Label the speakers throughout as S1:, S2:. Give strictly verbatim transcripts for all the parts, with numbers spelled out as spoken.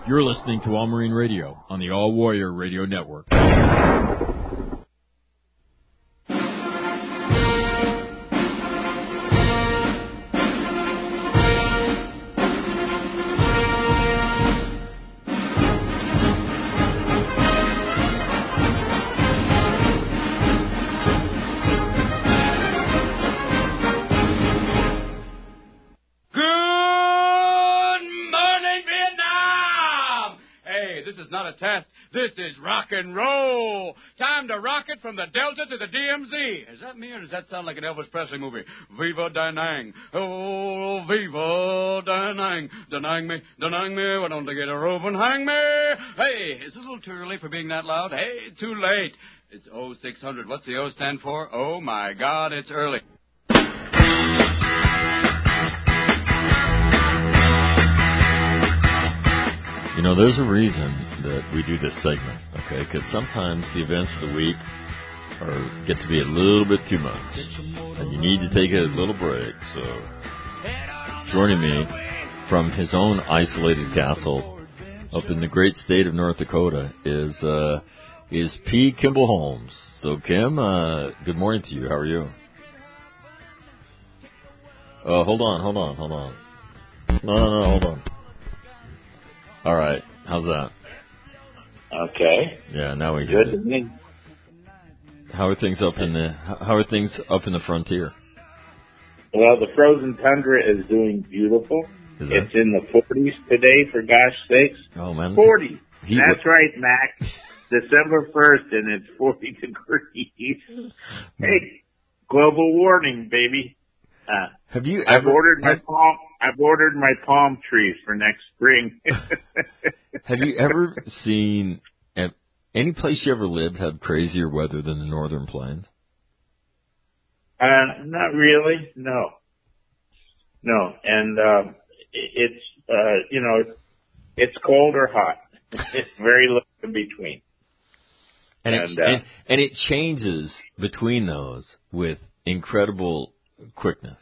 S1: You're listening to All Marine Radio on the All Warrior Radio Network.
S2: Test. This is rock and roll. Time to rock it from the Delta to the D M Z. Is that me or does that sound like an Elvis Presley movie? Viva Da Nang. Oh, Viva Da Nang. Da Nang me, Da Nang me. Why don't they get a rope and hang me? Hey, is it a little too early for being that loud? Hey, too late. It's oh six hundred. What's the O stand for? Oh, my God, it's early.
S1: You know, there's a reason that we do this segment, okay? Because sometimes the events of the week are get to be a little bit too much, and you need to take a little break. So, joining me from his own isolated castle up in the great state of North Dakota is uh, is P. Kimball Holmes. So, Kim, uh, good morning to you. How are you? Uh, hold on, hold on, hold on. No, no, no, hold on. All right, how's that?
S3: Okay.
S1: Yeah, now we
S3: good.
S1: Get it. How are things up in the How are things up in the frontier?
S3: Well, the frozen tundra is doing beautiful.
S1: Is
S3: it's in the forties today, for gosh sakes.
S1: Oh man,
S3: forty.
S1: He,
S3: That's what? Right, Mac. December first, and it's forty degrees. Hey, global warming, baby. Uh,
S1: have you?
S3: I've
S1: ever,
S3: ordered my
S1: have,
S3: palm. I've ordered my palm trees for next spring.
S1: Have you ever seen any place you ever lived have crazier weather than the Northern Plains?
S3: Uh, not really. No, no. And uh, it's uh, you know, it's cold or hot. It's very little in between.
S1: And
S3: and,
S1: it,
S3: uh,
S1: and and it changes between those with incredible quickness.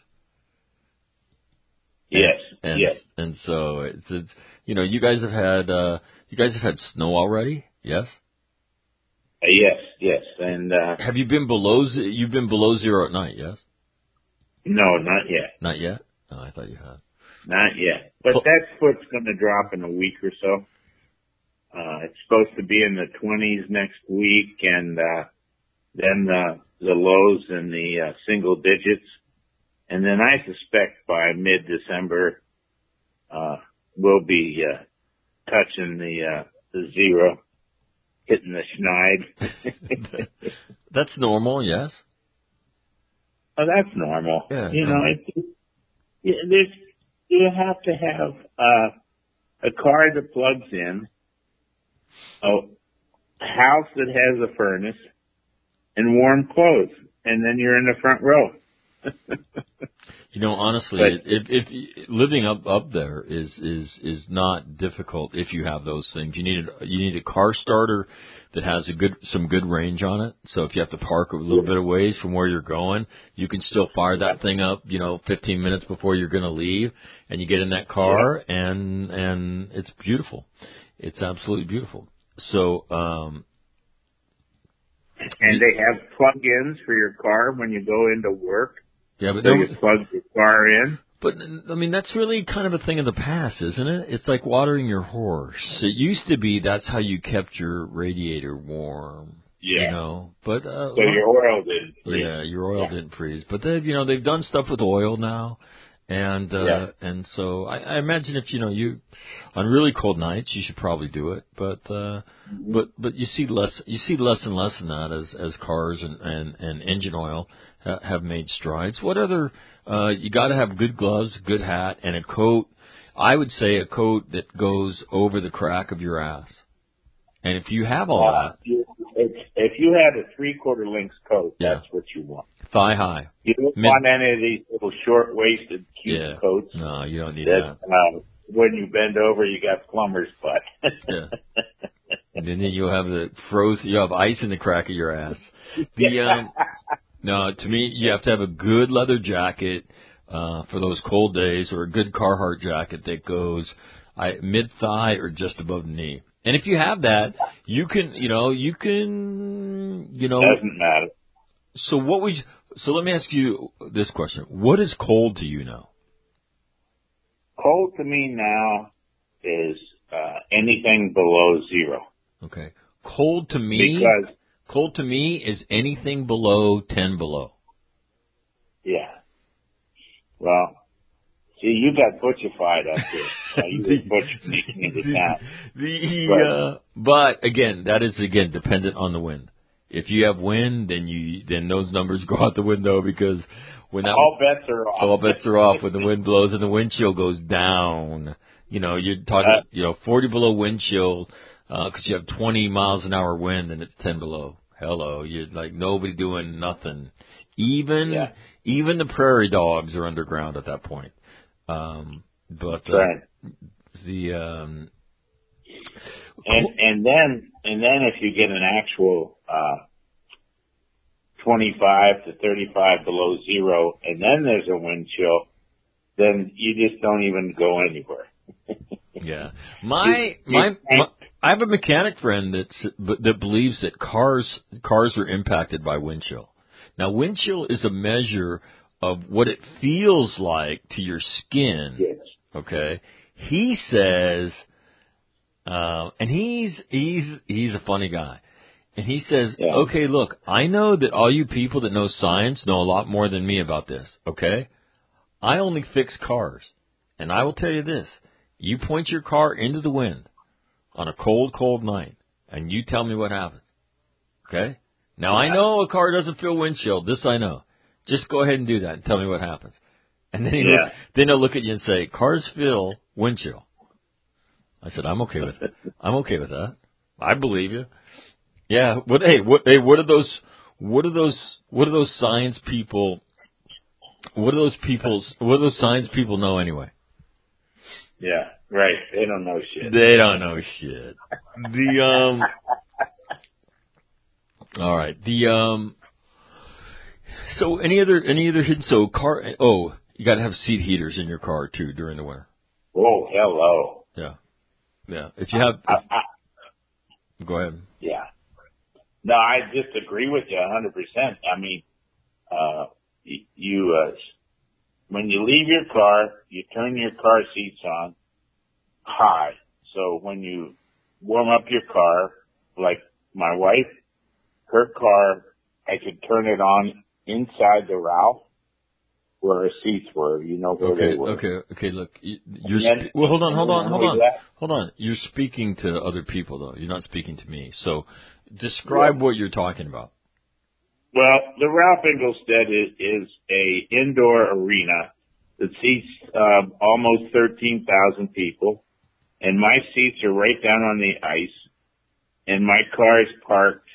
S3: Yes,
S1: and,
S3: yes.
S1: And so it's, it's you know, you guys have had uh, you guys have had snow already, yes?
S3: Uh, yes, yes. And uh,
S1: have you been below you've been below zero at night? Yes.
S3: No, not yet.
S1: Not yet. Oh, I thought you had.
S3: Not yet. But that foot's going to drop in a week or so. Uh, it's supposed to be in the twenties next week, and uh, then the the lows in the uh, single digits. And then I suspect by mid-December, uh, we'll be, uh, touching the, uh, the zero, hitting the schneid.
S1: That's normal, yes?
S3: Oh, that's normal.
S1: Yeah,
S3: you know, it, it, there's, you have to have, uh, a car that plugs in, a house that has a furnace, and warm clothes. And then you're in the front row.
S1: You know, honestly,
S3: but,
S1: if, if living up up there is is is not difficult if you have those things. You need a, you need a car starter that has a good some good range on it. So if you have to park a little bit of ways from where you're going, you can still fire that thing up, you know, fifteen minutes before you're going to leave, and you get in that car, yeah. and and it's beautiful. It's absolutely beautiful. So. um
S3: And they have plug-ins for your car when you go into work.
S1: Yeah, but
S3: so
S1: there,
S3: you plug your car in.
S1: But I mean, that's really kind of a thing of the past, isn't it? It's like watering your horse. It used to be that's how you kept your radiator warm.
S3: Yeah.
S1: You know, but uh,
S3: so your oil didn't freeze.
S1: Yeah, your oil
S3: yeah.
S1: didn't freeze. But they've you know they've done stuff with oil now. And uh
S3: yeah.
S1: and so I, I imagine if you know you on really cold nights you should probably do it, but uh mm-hmm. but but you see less you see less and less in that as as cars and and, and engine oil ha- have made strides. What other uh you got to have good gloves, good hat, and a coat. I would say a coat that goes over the crack of your ass. And if you have all
S3: uh,
S1: that,
S3: if, if you had a three-quarter length coat,
S1: yeah.
S3: that's what you want.
S1: Thigh high.
S3: You don't Mid- want any of these little short-waisted, cute
S1: yeah.
S3: coats.
S1: No, you don't need
S3: that.
S1: that.
S3: Uh, when you bend over, you got plumber's butt.
S1: yeah. And then you'll have the frozen. You have ice in the crack of your ass. The um, no, to me, you have to have a good leather jacket. uh, for those cold days, or a good Carhartt jacket that goes I, mid-thigh or just above the knee. And if you have that, you can, you know, you can, you know.
S3: Doesn't matter.
S1: So what was, so let me ask you this question. What is cold to you now?
S3: Cold to me now is uh, anything below zero.
S1: Okay. Cold to me,
S3: because,
S1: cold to me is anything below ten below.
S3: Yeah. Well, see, you got butchified up here. Now you were butchered into town.
S1: The,
S3: but,
S1: uh, but again, that is again dependent on the wind. If you have wind, then you then those numbers go out the window, because when that
S3: all bets are off.
S1: All bets are off when the wind blows and the wind chill goes down. You know, you're talking, uh, you know, forty below wind chill, uh, cause you have twenty miles an hour wind and it's ten below. Hello. You're like nobody doing nothing. Even,
S3: yeah.
S1: even the prairie dogs are underground at that point. Um, but,
S3: uh, right.
S1: the, um,
S3: and, and then, and then if you get an actual, uh, twenty-five to thirty-five below zero, and then there's a wind chill, then you just don't even go anywhere.
S1: Yeah. My, my, my, I have a mechanic friend that's, that believes that cars, cars are impacted by wind chill. Now, wind chill is a measure of what it feels like to your skin.
S3: Yes.
S1: Okay. He says, uh, and he's, he's, he's a funny guy. And he says,
S3: yeah.
S1: okay, look, I know that all you people that know science know a lot more than me about this. Okay. I only fix cars. And I will tell you this. You point your car into the wind on a cold, cold night, and you tell me what happens. Okay? Now, I know a car doesn't feel wind chill. This I know. Just go ahead and do that and tell me what happens. And then, he
S3: yeah.
S1: look, then he'll look at you and say, cars feel wind chill. I said, I'm okay with it. I'm okay with that. I believe you. Yeah. What? Hey, what? Hey, what are those? What are those? What are those science people? What are those people's? What do those science people know anyway?
S3: Yeah. Right. They don't know shit.
S1: They don't know shit. The um. All right. The um. So any other any other hidden so car? Oh, you got to have seat heaters in your car too during the winter.
S3: Oh, hello.
S1: Yeah. Yeah. If you have. If,
S3: I, I,
S1: go ahead.
S3: Yeah. No, I just agree with you a hundred percent. I mean, uh, you uh, when you leave your car, you turn your car seats on high. So when you warm up your car, like my wife, her car, I could turn it on inside the Ralph where her seats were. You know where
S1: okay,
S3: they were.
S1: Okay, okay, look. You're
S3: then,
S1: spe- well, hold on, hold on, hold on.
S3: That,
S1: hold on. You're speaking to other people, though. You're not speaking to me. So describe
S3: yeah.
S1: what you're talking about.
S3: Well, the Ralph Engelstad is, is a indoor arena that seats uh, almost thirteen thousand people. And my seats are right down on the ice, and my car is parked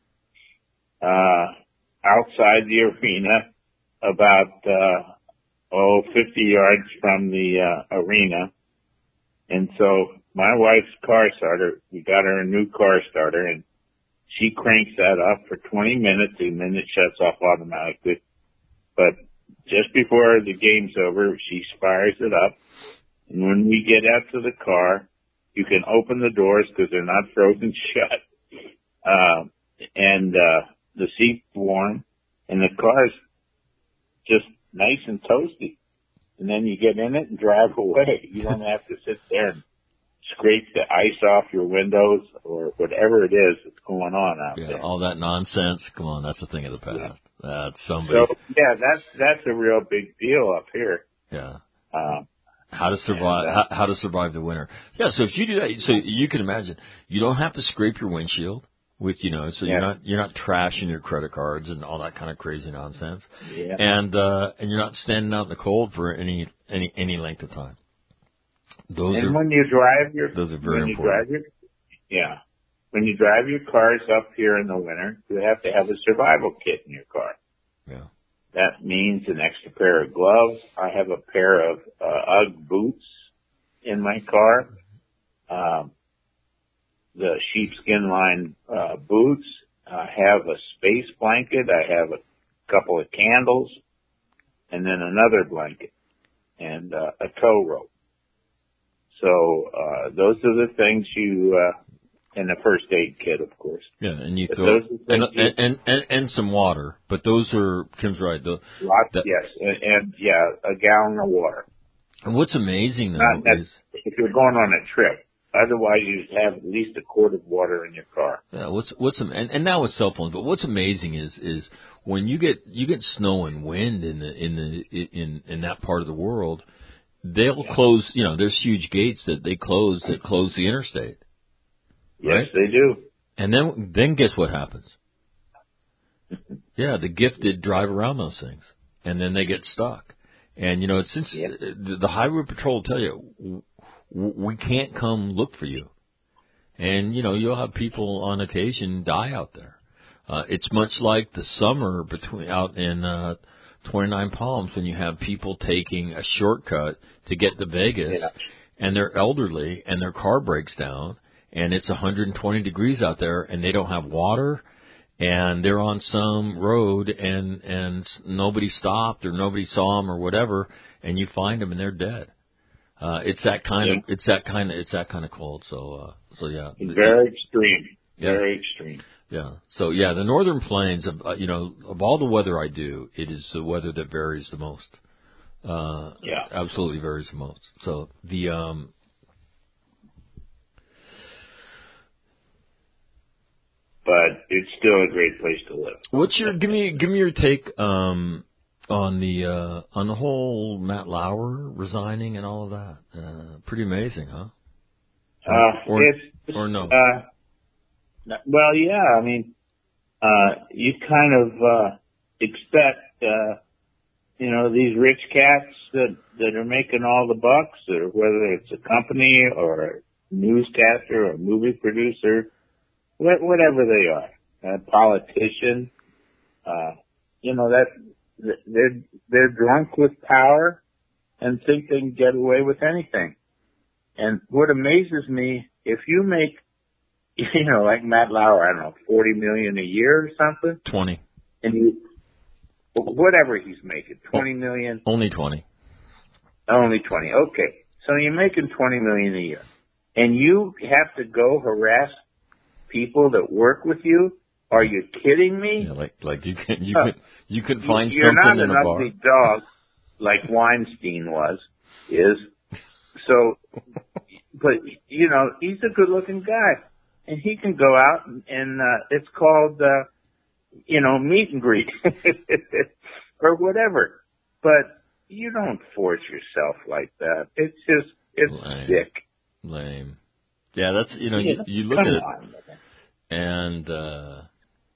S3: uh outside the arena, about uh oh fifty yards from the uh, arena. And so my wife's car starter, we got her a new car starter, and she cranks that up for twenty minutes, and then it shuts off automatically. But just before the game's over, she fires it up. And when we get out to the car, you can open the doors because they're not frozen shut. Uh, and, uh, the seat's warm and the car's just nice and toasty. And then you get in it and drive away. You don't have to sit there and scrape the ice off your windows or whatever it is that's going on out
S1: yeah,
S3: there.
S1: All that nonsense. Come on, that's a thing of the past.
S3: Yeah.
S1: That's somebody.
S3: So, yeah, that's, that's a real big deal up here.
S1: Yeah.
S3: Um,
S1: How to survive?
S3: and, uh,
S1: how, how to survive the winter? Yeah. So if you do that, so you can imagine you don't have to scrape your windshield with, you know, so
S3: yeah.
S1: you're not you're not trashing your credit cards and all that kind of crazy nonsense.
S3: Yeah.
S1: And uh, and you're not standing out in the cold for any any any length of time. Those
S3: and
S1: are
S3: when you drive your,
S1: those are very
S3: when you
S1: important.
S3: drive your, yeah, when you drive your cars up here in the winter, you have to have a survival kit in your car.
S1: Yeah.
S3: That means an extra pair of gloves. I have a pair of uh, UGG boots in my car. Um, the sheepskin lined uh, boots. I have a space blanket. I have a couple of candles. and then another blanket, and uh, a tow rope. So uh, those are the things you, uh, and a first aid kit, of course.
S1: Yeah, and you
S3: but
S1: throw
S3: those are
S1: and,
S3: you,
S1: and, and and and some water. But those are Kim's right. The,
S3: lots,
S1: that,
S3: yes, and, and yeah, a gallon of water.
S1: And what's amazing though
S3: Not that,
S1: is
S3: if you're going on a trip. Otherwise, you have at least a quart of water in your car.
S1: yeah. What's what's and, and now with cell phones. But what's amazing is is when you get you get snow and wind in the in the in in that part of the world, they'll
S3: Yeah.
S1: close. You know, there's huge gates that they close that close the interstate.
S3: Yes,
S1: Right?
S3: they do.
S1: And then then guess what happens? Yeah, the gifted drive around those things, and then they get stuck. And you know, it's since
S3: Yeah.
S1: the, the highway patrol will tell you, we can't come look for you. And, you know, you'll have people on occasion die out there. Uh, it's much like the summer between out in uh, twenty-nine Palms when you have people taking a shortcut to get to Vegas,
S3: Yeah.
S1: and they're elderly and their car breaks down and it's one hundred twenty degrees out there and they don't have water and they're on some road and and nobody stopped or nobody saw them or whatever, and you find them and they're dead. Uh, it's that kind
S3: Yeah.
S1: of, it's that kind of, it's that kind of cold. So, uh, so yeah.
S3: Very extreme.
S1: Yeah.
S3: Very extreme.
S1: Yeah. So yeah, the Northern Plains, of, uh, you know, of all the weather I do, it is the weather that varies the most. Uh,
S3: Yeah.
S1: absolutely varies the most. So the, um,
S3: But it's still a great place to live.
S1: what's your, give me, give me your take, um, on the, uh, on the whole Matt Lauer resigning and all of that. Uh, pretty amazing, huh?
S3: Uh,
S1: or,
S3: it's,
S1: or no?
S3: Uh, well, yeah, I mean, uh, you kind of, uh, expect, uh, you know, these rich cats that, that are making all the bucks, or whether it's a company or a newscaster or a movie producer, wh- whatever they are, a politician, uh, you know, that, they're, they're drunk with power and think they can get away with anything. And what amazes me, if you make, you know, like Matt Lauer, I don't know, forty million a year or something,
S1: twenty.
S3: and you, whatever he's making, twenty million,
S1: Only twenty.
S3: only twenty. Okay, so you're making twenty million a year, and you have to go harass people that work with you. Are you kidding me?
S1: Yeah, like like you can you
S3: Huh.
S1: could you could find
S3: You're
S1: something
S3: not
S1: in
S3: an
S1: a bar.
S3: ugly dog like Weinstein was, is. So, but you know, he's a good-looking guy, and he can go out and, and uh, it's called, uh, you know, meet and greet or whatever. But you don't force yourself like that. It's just, it's
S1: Lame.
S3: sick.
S1: Lame. Yeah, that's you know
S3: Yeah,
S1: you, you look
S3: come
S1: at it
S3: on, man.
S1: and uh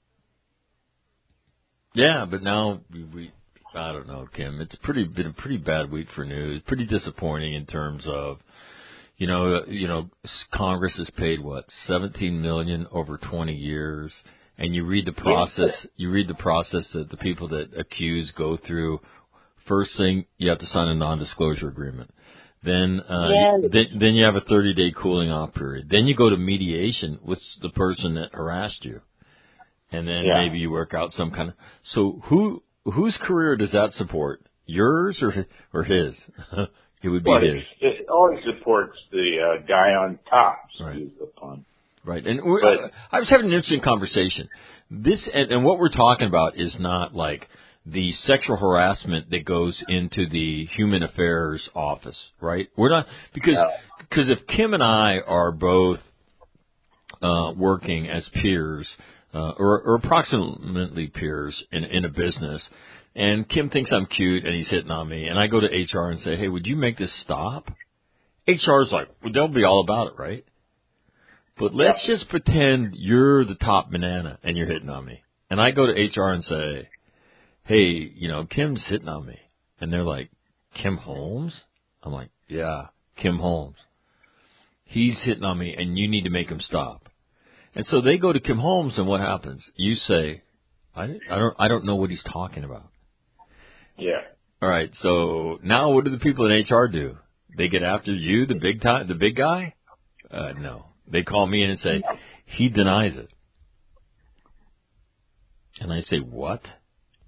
S1: yeah, but now we, we I don't know, Kim. It's pretty been a pretty bad week for news. Pretty disappointing in terms of you know you know Congress has paid what seventeen million over twenty years, and you read the process. You read the process that the people that accuse go through. First thing, you have to sign a non-disclosure agreement. Then, uh,
S3: Yeah.
S1: then, then you have a thirty-day cooling off period. Then you go to mediation with the person that harassed you, and then
S3: Yeah.
S1: maybe you work out some kind of. So who whose career does that support? Yours or or his? It would be
S3: Well,
S1: his,
S3: it, it always supports the uh, guy on top,
S1: Right.
S3: excuse the pun.
S1: right? And we're,
S3: But-
S1: I was having an interesting conversation. This and, and what we're talking about is not like the sexual harassment that goes into the Human Affairs office, right? We're not because
S3: No.
S1: because if Kim and I are both uh, working as peers uh, or, or approximately peers in in a business, and Kim thinks I'm cute and he's hitting on me, and I go to H R and say, "Hey, would you make this stop?" H R is like, "Well, they'll be all about it, right?" But let's
S3: Yeah.
S1: just pretend you're the top banana and you're hitting on me, and I go to H R and say, "Hey, you know, Kim's hitting on me." And they're like, "Kim Holmes?" I'm like, "Yeah, Kim Holmes. He's hitting on me and you need to make him stop." And so they go to Kim Holmes and what happens? You say, I, I don't I don't know what he's talking about.
S3: Yeah.
S1: All right, so now what do the people in H R do? They get after you, the big time, the big guy? Uh, no. They call me in and say, he denies it. And I say, what?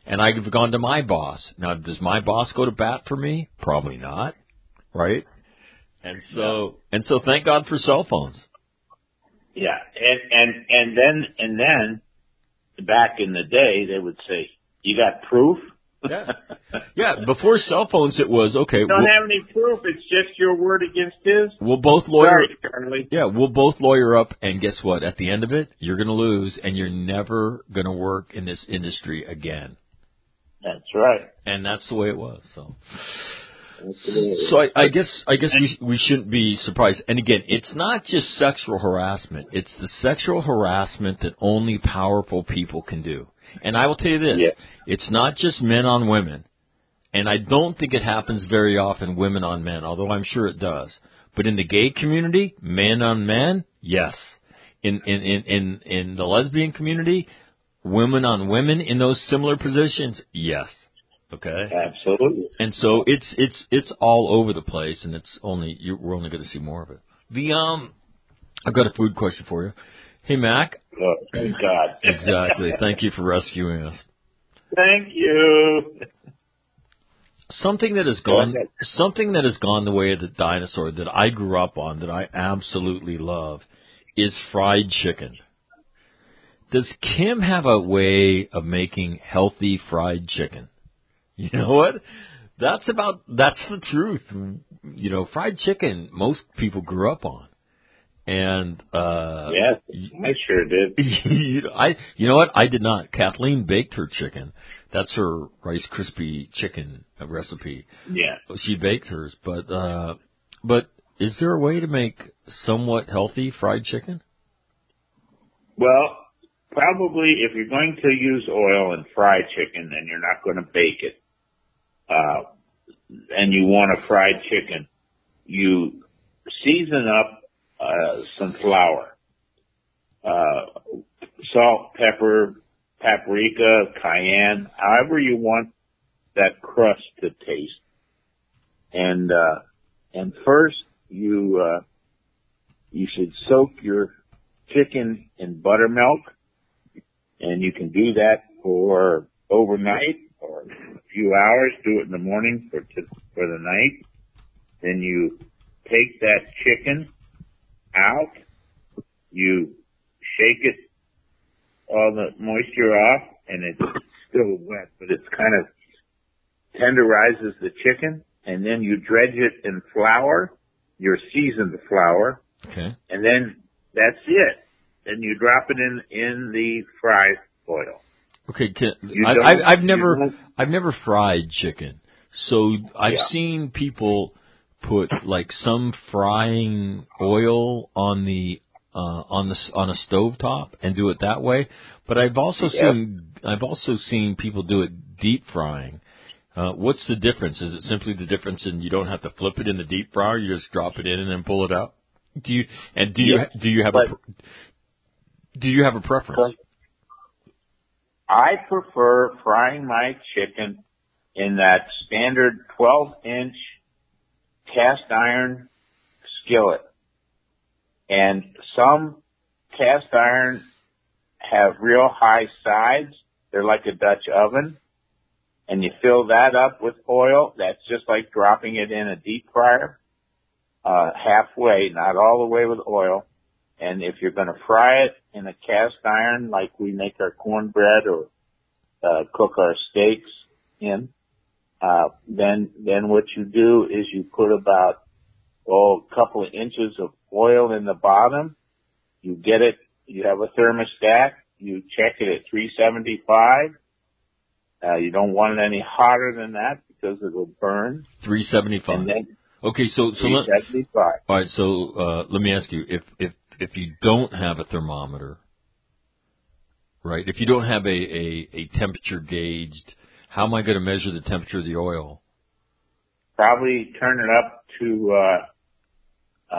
S1: And I've gone to my boss. Now, does my boss go to bat for me? Probably not, right? And so, yeah. and so, thank God for cell phones.
S3: Yeah, and and and then and then, back in the day, they would say, "You got proof?"
S1: Yeah, yeah. Before cell phones, it was okay.
S3: You don't
S1: we'll,
S3: have any proof. It's just your word against his.
S1: We'll both lawyer.
S3: Sorry, Charlie.
S1: Yeah, we'll both lawyer up, and guess what? At the end of it, you're going to lose, and you're never going to work in this industry again.
S3: That's right.
S1: And that's the way it was. So, so I, I guess I guess we we shouldn't be surprised. And again, it's not just sexual harassment; it's the sexual harassment that only powerful people can do. And I will tell you this:
S3: yeah.
S1: it's not just men on women, and I don't think it happens very often, women on men, although I'm sure it does. But in the gay community, men on men, yes. In in in in, in the lesbian community, women on women in those similar positions, yes. Okay.
S3: Absolutely.
S1: And so it's it's it's all over the place, and it's only you, we're only going to see more of it. The um, I've got a food question for you. Hey, Mac.
S3: Oh, thank God.
S1: Exactly. Thank you for rescuing us.
S3: Thank you.
S1: Something that has gone something that has gone the way of the dinosaur that I grew up on that I absolutely love is fried chicken. Does Kim have a way of making healthy fried chicken? You know what? That's about, that's the truth. You know, fried chicken, most people grew up on. And, uh,
S3: yes, I sure did.
S1: you know, I, you know what? I did not. Kathleen baked her chicken. That's her Rice Krispie chicken recipe.
S3: Yeah.
S1: She baked hers, but, uh, but is there a way to make somewhat healthy fried chicken?
S3: Well, probably if you're going to use oil and fry chicken, then you're not going to bake it. Uh, and you want a fried chicken, you season up uh, some flour, uh, salt, pepper, paprika, cayenne, however you want that crust to taste. And uh, and first you uh, you should soak your chicken in buttermilk, and you can do that for overnight or a few hours. Do it in the morning for to, for the night. Then you take that chicken out, you shake it, all the moisture off, and it's still wet, but it's kind of tenderizes the chicken, and then you dredge it in flour, your seasoned flour,
S1: okay,
S3: and then that's it. Then you drop it in in the fried oil.
S1: Okay, can, I, I, I've never I've never fried chicken, so I've
S3: yeah.
S1: seen people put like some frying oil on the uh, on the on a stovetop and do it that way. But I've also
S3: yeah.
S1: seen I've also seen people do it deep frying. Uh, what's the difference? Is it simply the difference in you don't have to flip it in the deep fryer? You just drop it in and then pull it out. Do you and do
S3: yeah.
S1: you do you have
S3: but,
S1: a do you have a preference?
S3: I prefer frying my chicken in that standard twelve inch cast iron skillet. And some cast iron have real high sides. They're like a Dutch oven. And you fill that up with oil. That's just like dropping it in a deep fryer, uh, halfway, not all the way with oil. And if you're going to fry it in a cast iron, like we make our cornbread or uh, cook our steaks in, uh, then then what you do is you put about oh a couple of inches of oil in the bottom. You get it. You have a thermostat. You check it at three seventy-five. Uh, you don't want it any hotter than that because it will burn.
S1: three seventy-five.
S3: And then
S1: okay, so so let,
S3: three seventy-five.
S1: all right. So uh, let me ask you: if if if you don't have a thermometer, right? If you don't have a a, a temperature gauged, how am I going to measure the temperature of the oil?
S3: Probably turn it up to uh,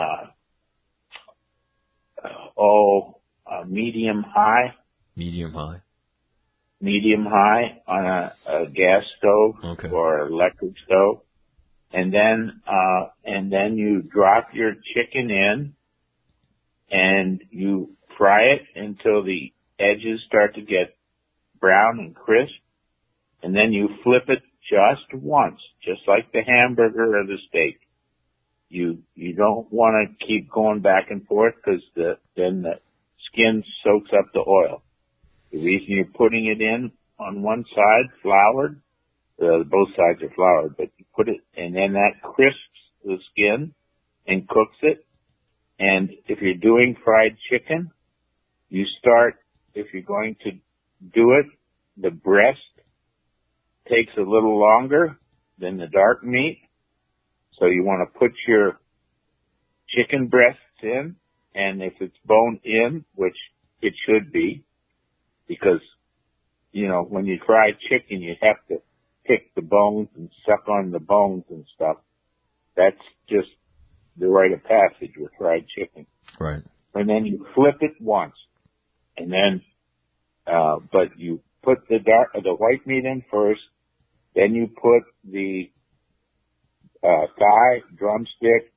S3: uh, oh uh, medium high.
S1: Medium high.
S3: Medium high on a, a gas stove
S1: okay.
S3: or electric stove, and then uh, and then you drop your chicken in, and you fry it until the edges start to get brown and crisp, and then you flip it just once, just like the hamburger or the steak. You you don't want to keep going back and forth because the, then the skin soaks up the oil. The reason you're putting it in on one side, floured, uh, both sides are floured, but you put it, and then that crisps the skin and cooks it. And if you're doing fried chicken, you start, if you're going to do it, the breast takes a little longer than the dark meat. So you want to put your chicken breasts in, and if it's bone in, which it should be, because, you know, when you fry chicken, you have to pick the bones and suck on the bones and stuff. That's just the rite of passage with fried chicken.
S1: Right.
S3: And then you flip it once, and then, uh, but you put the dark, the white meat in first, then you put the uh, thigh, drumstick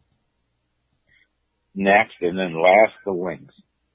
S3: next, and then last the wings.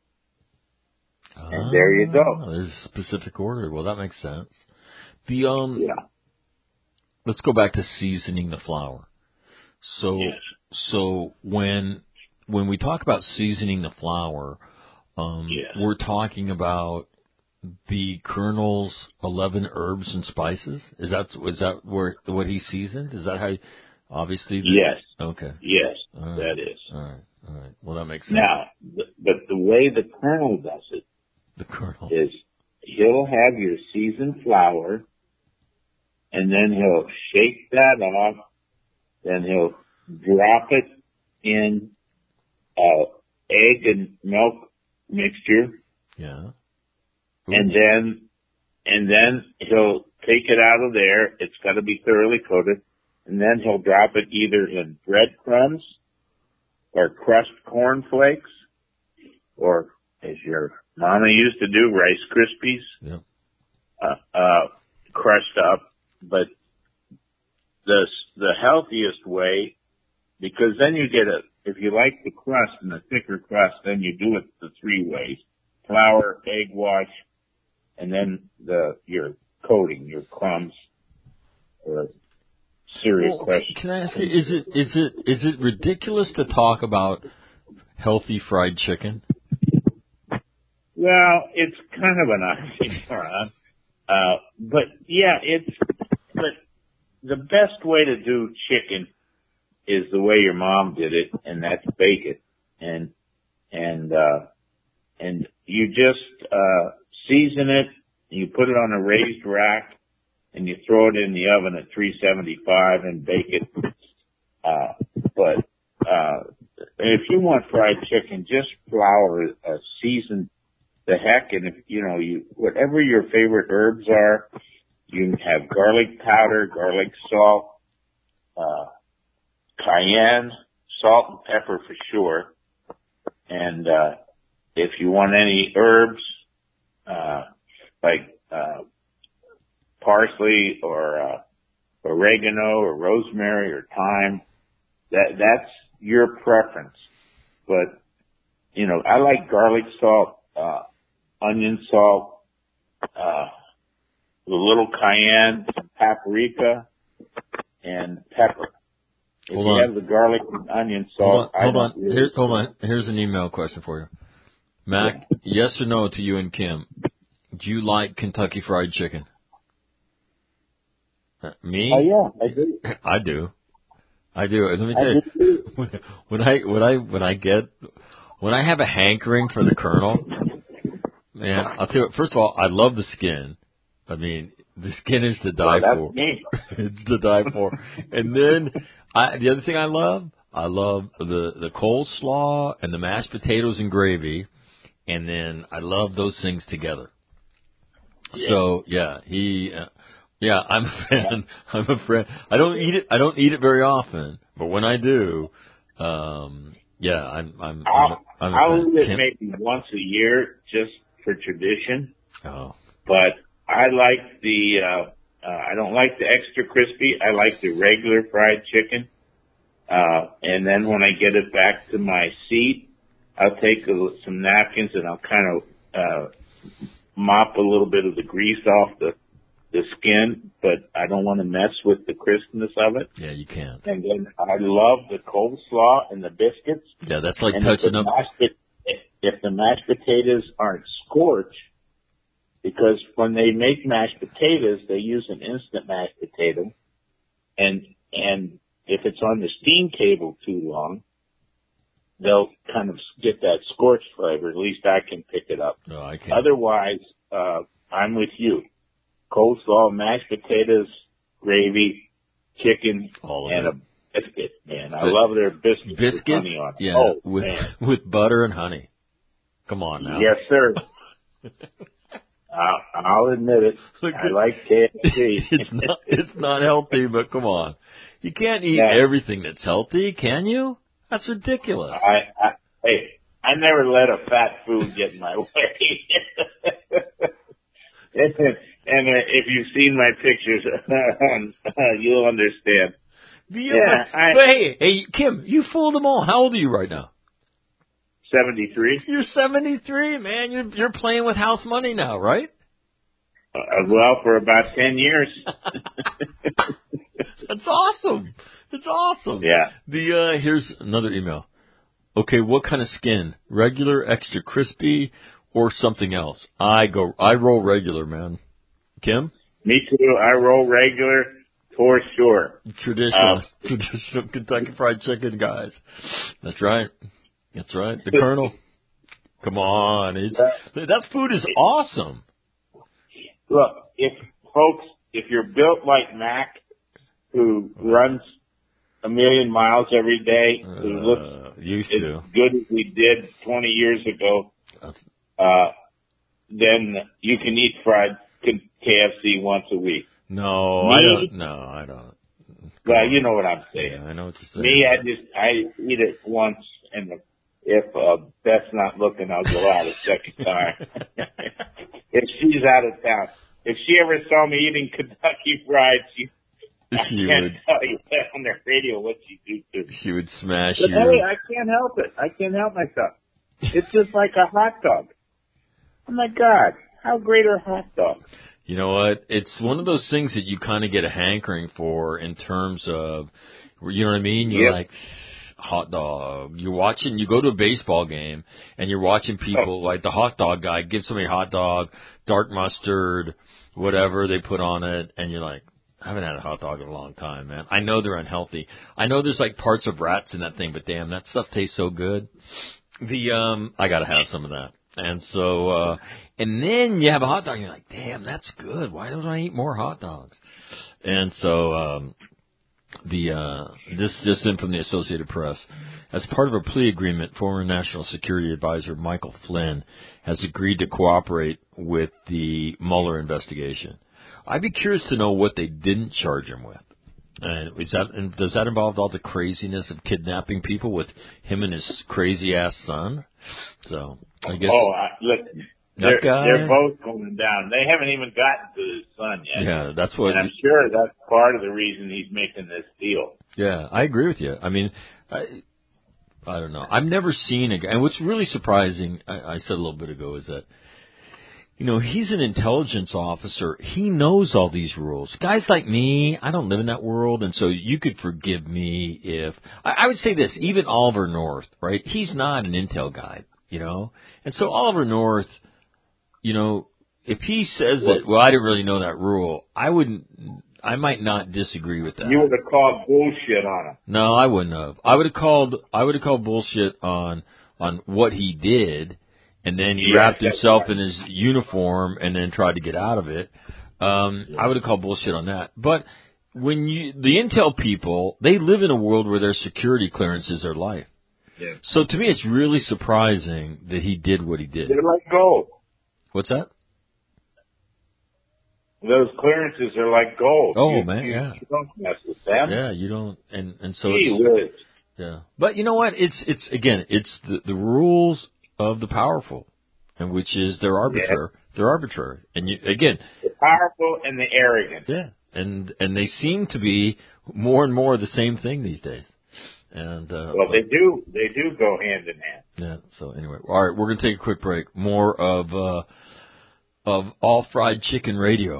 S3: And there you go.
S1: There's a specific order. Well, that makes sense. The um,
S3: yeah.
S1: Let's go back to seasoning the flour. So,
S3: yes.
S1: so when when we talk about seasoning the flour, um,
S3: yes.
S1: we're talking about the Colonel's eleven herbs and spices. Is that is that where what he seasoned? Is that how? He, obviously. The,
S3: yes.
S1: Okay.
S3: Yes,
S1: right.
S3: that is.
S1: All right. All right. Well, that makes sense.
S3: Now, but the way the Colonel does it,
S1: the Colonel
S3: is he'll have your seasoned flour, and then he'll shake that off. Then he'll drop it in uh, egg and milk mixture.
S1: Yeah. Ooh.
S3: And then, and then he'll take it out of there. It's got to be thoroughly coated. And then he'll drop it either in breadcrumbs or crushed cornflakes, or as your mama used to do, Rice Krispies.
S1: Yeah.
S3: Uh, uh, crushed up. But the, the healthiest way, because then you get a, if you like the crust and the thicker crust, then you do it the three ways. Flour, egg wash, and then the, your coating, your crumbs, or cereal
S1: well,
S3: crush.
S1: Can I ask you, is it, is it, is it ridiculous to talk about healthy fried chicken?
S3: Well, it's kind of an oxymoron. Uh, but yeah, it's, but the best way to do chicken is the way your mom did it, and that's bake it. And, and, uh, and you just, uh, season it, you put it on a raised rack, and you throw it in the oven at three seventy-five and bake it. Uh, but, uh, if you want fried chicken, just flour, uh, season the heck, and if, you know, you, whatever your favorite herbs are, you can have garlic powder, garlic salt, uh, cayenne, salt and pepper for sure. And, uh, if you want any herbs, uh, like, uh, parsley or, uh, oregano or rosemary or thyme, that, that's your preference. But, you know, I like garlic salt, uh, onion salt, uh, the little cayenne, paprika, and pepper. If
S1: hold
S3: you
S1: on.
S3: have the garlic and onion
S1: Hold
S3: salt,
S1: on. Hold
S3: I
S1: on.
S3: don't really
S1: Here's, hold on. Here's an email question for you. Mac, yeah. Yes or no to you and Kim? Do you like Kentucky Fried Chicken? Uh, me?
S3: Oh yeah, I do.
S1: I do. I do. Let me tell you, when I when I when I get when I have a hankering for the Colonel, man, I'll tell you. What, first of all, I love the skin. I mean, the skin is to die
S3: well,
S1: for.
S3: Me.
S1: It's to die for. And then I, the other thing I love, I love the the coleslaw and the mashed potatoes and gravy, and then I love those things together. Yeah. So yeah, he. Uh, Yeah, I'm a fan. I'm a friend. I don't eat it. I don't eat it very often, but when I do, um, yeah, I'm. I'm. I'm, a, I'm a
S3: I'll
S1: fan.
S3: eat it
S1: Kim?
S3: maybe once a year just for tradition.
S1: Oh.
S3: But I like the. Uh, uh, I don't like the extra crispy. I like the regular fried chicken. Uh, and then when I get it back to my seat, I'll take a, some napkins and I'll kind of uh, mop a little bit of the grease off the the skin, but I don't want to mess with the crispness of it.
S1: Yeah, you can't.
S3: And then I love the coleslaw and the biscuits.
S1: Yeah, that's like
S3: and
S1: touching
S3: if
S1: up.
S3: Mashed, if the mashed potatoes aren't scorched, because when they make mashed potatoes, they use an instant mashed potato, and and if it's on the steam table too long, they'll kind of get that scorched flavor. At least I can pick it up.
S1: No, I can't.
S3: Otherwise, uh, I'm with you. Coleslaw, mashed potatoes, gravy, chicken,
S1: All of
S3: and
S1: it.
S3: a biscuit, man. I love their biscuits,
S1: Biscuits,
S3: with honey on it.
S1: yeah,
S3: Oh,
S1: with
S3: man.
S1: with butter and honey. Come on now.
S3: Yes, sir. I'll, I'll admit it.
S1: Look,
S3: I like K F C.
S1: it's not it's not healthy, but come on, you can't eat
S3: Yeah.
S1: everything that's healthy, can you? That's ridiculous.
S3: I, I, hey, I never let a fat food get in my way. and, and uh, if you've seen my pictures, you'll understand.
S1: Yeah,
S3: Yeah,
S1: but,
S3: I-
S1: but hey, hey, Kim, you fooled them all. How old are you right now?
S3: seventy-three.
S1: You're seventy-three, man. You're you're playing with house money now, right?
S3: Uh, well, for about ten years.
S1: That's awesome. It's awesome.
S3: Yeah.
S1: The uh here's another email. Okay, what kind of skin? Regular, extra crispy, or something else? I go I roll regular, man. Kim?
S3: Me too. I roll regular for sure.
S1: Traditional
S3: Uh,
S1: traditional Kentucky fried chicken, guys. That's right. That's right. The Colonel. Come on. It's that food is awesome.
S3: Look, if folks, if you're built like Mac, who runs a million miles every day, who
S1: Uh,
S3: looks
S1: used
S3: as
S1: to.
S3: good as we did twenty years ago,
S1: That's-
S3: uh, then you can eat fried K F C once a week.
S1: No,
S3: Me?
S1: I don't. No, I don't.
S3: Well, you know what I'm saying.
S1: Yeah, I know what you're saying.
S3: Me, I just, I eat it once, and if uh, Beth's not looking, I'll go out a second time. If she's out of town. If she ever saw me eating Kentucky Fried, she, I
S1: She
S3: can't
S1: would.
S3: tell you on the radio what she do to.
S1: She would smash
S3: But
S1: you.
S3: hey, I can't help it. I can't help myself. It's just like a hot dog. Oh my God, how great are hot dogs?
S1: You know what? It's one of those things that you kind of get a hankering for in terms of, you know what I mean? You're
S3: Yep.
S1: like, hot dog. You're watching, you go to a baseball game and you're watching people like the hot dog guy give somebody a hot dog, dark mustard, whatever they put on it, and you're like, I haven't had a hot dog in a long time, man. I know they're unhealthy. I know there's like parts of rats in that thing, but damn, that stuff tastes so good. The um, I gotta have some of that. And so, uh, and then you have a hot dog, and you're like, damn, that's good. Why don't I eat more hot dogs? And so, um, the, uh, this just in from the Associated Press. As part of a plea agreement, former National Security Advisor Michael Flynn has agreed to cooperate with the Mueller investigation. I'd be curious to know what they didn't charge him with. And is that, and does that involve all the craziness of kidnapping people with him and his crazy ass son? So I guess.
S3: Oh, I, look, they're,
S1: guy?
S3: they're both going down. They haven't even gotten to his son yet.
S1: Yeah, that's what.
S3: And I'm sure that's part of the reason he's making this deal.
S1: Yeah, I agree with you. I mean, I, I don't know. I've never seen a guy. And what's really surprising, I, I said a little bit ago, is that, you know, he's an intelligence officer. He knows all these rules. Guys like me, I don't live in that world, and so you could forgive me if I, I would say this. Even Oliver North, right? He's not an intel guy, you know, and so Oliver North, you know, if he says that, well, I didn't really know that rule, I wouldn't. I might not disagree with that.
S3: You would have called bullshit on him.
S1: No, I wouldn't have. I would have called. I would have called bullshit on on what he did. And then he
S3: Yeah,
S1: wrapped
S3: that's
S1: himself
S3: right.
S1: in his uniform and then tried to get out of it. Um,
S3: Yeah.
S1: I would have called bullshit on that. But when you, the intel people, they live in a world where their security clearance is their life.
S3: Yeah.
S1: So to me, it's really surprising that he did what he did.
S3: They're like gold.
S1: What's that?
S3: Those clearances are like gold.
S1: Oh,
S3: you,
S1: man,
S3: you,
S1: yeah.
S3: You don't mess with them.
S1: Yeah, you don't, and, and so
S3: Gee
S1: it's,
S3: whiz.
S1: yeah. But you know what? It's, it's, again, it's the, the rules of the powerful, and which is they're arbitrary. Yeah. They're arbitrary. And you, again,
S3: the powerful and the arrogant.
S1: Yeah. And, and they seem to be more and more the same thing these days. And, uh,
S3: well, they do, they do go hand in hand.
S1: Yeah. So anyway, all right, we're going to take a quick break. More of, uh, of All Fried Chicken Radio.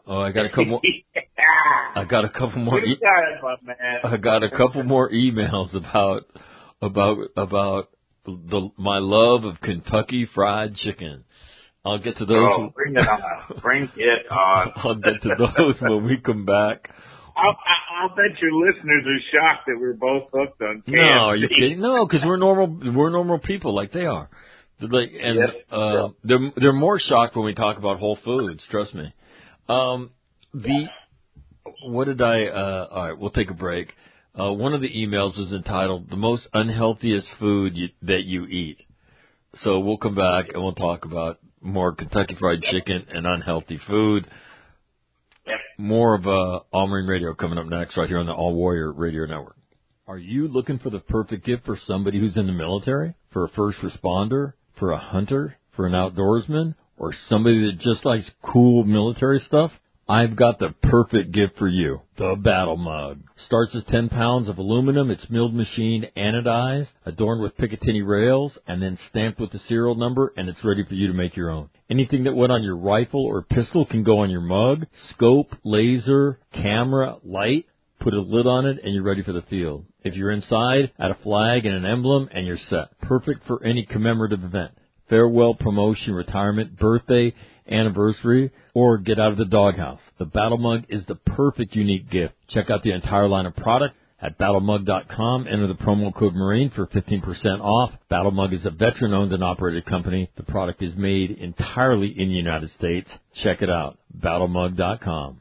S1: Oh, I got a couple more.
S3: yeah.
S1: I got a couple more.
S3: You got it, my man.
S1: I got a couple more emails about about about the my love of Kentucky Fried Chicken. I'll get to those.
S3: Oh, bring it on. Bring it on.
S1: I'll get to those when we come back.
S3: I'll, I'll bet your listeners are shocked that we're both hooked on K F C.
S1: No, are you kidding? No, because we're normal. We're normal people like they are. Like, and
S3: yes,
S1: uh,
S3: yeah.
S1: they're they're more shocked when we talk about Whole Foods. Trust me. Um, the what did I? Uh, all right, we'll take a break. Uh, one of the emails is entitled "The Most Unhealthiest Food you, That You Eat." So we'll come back and we'll talk about more Kentucky Fried Chicken and unhealthy food.
S3: Yep.
S1: More of uh, All Marine Radio coming up next right here on the All Warrior Radio Network. Are you looking for the perfect gift for somebody who's in the military, for a first responder, for a hunter, for an outdoorsman, or somebody that just likes cool military stuff? I've got the perfect gift for you, the Battle Mug. Starts as ten pounds of aluminum. It's milled machined, anodized, adorned with Picatinny rails, and then stamped with the serial number, and it's ready for you to make your own. Anything that went on your rifle or pistol can go on your mug. Scope, laser, camera, light. Put a lid on it, and you're ready for the field. If you're inside, add a flag and an emblem, and you're set. Perfect for any commemorative event. Farewell, promotion, retirement, birthday, anniversary, or get out of the doghouse. The Battle Mug is the perfect unique gift. Check out the entire line of product at battle mug dot com. Enter the promo code Marine for fifteen percent off. Battle Mug is a veteran-owned and operated company. The product is made entirely in the United States. Check it out, battle mug dot com.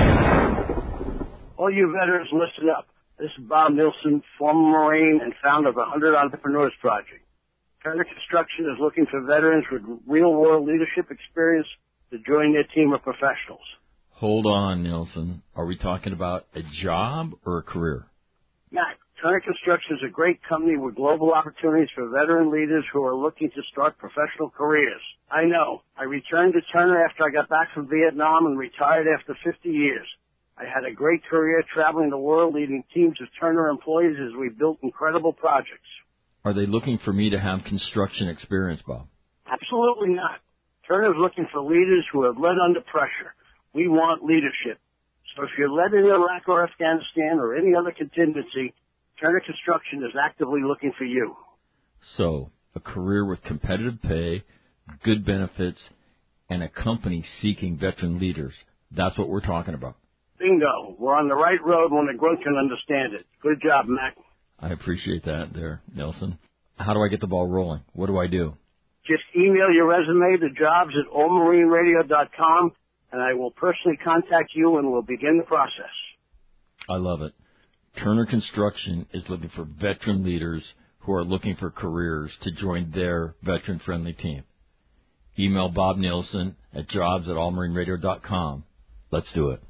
S4: All you veterans, listen up. This is Bob Nilsson, former Marine and founder of the one hundred Entrepreneurs Project. Turner Construction is looking for veterans with real-world leadership experience to join their team of professionals.
S1: Hold on, Nilsson. Are we talking about a job or a career?
S4: Matt, Turner Construction is a great company with global opportunities for veteran leaders who are looking to start professional careers. I know. I returned to Turner after I got back from Vietnam and retired after fifty years. I had a great career traveling the world leading teams of Turner employees as we built incredible projects.
S1: Are they looking for me to have construction experience, Bob?
S4: Absolutely not. Turner's looking for leaders who have led under pressure. We want leadership. So if you're led in Iraq or Afghanistan or any other contingency, Turner Construction is actively looking for you.
S1: So, a career with competitive pay, good benefits, and a company seeking veteran leaders. That's what we're talking about.
S4: Bingo. We're on the right road when the grunt can understand it. Good job, Mac.
S1: I appreciate that there, Nelson. How do I get the ball rolling? What do I do?
S4: Just email your resume to jobs at all marine radio dot com, and I will personally contact you and we'll begin the process.
S1: I love it. Turner Construction is looking for veteran leaders who are looking for careers to join their veteran-friendly team. Email Bob Nilsson at jobs at all marine radio dot com. Let's do it.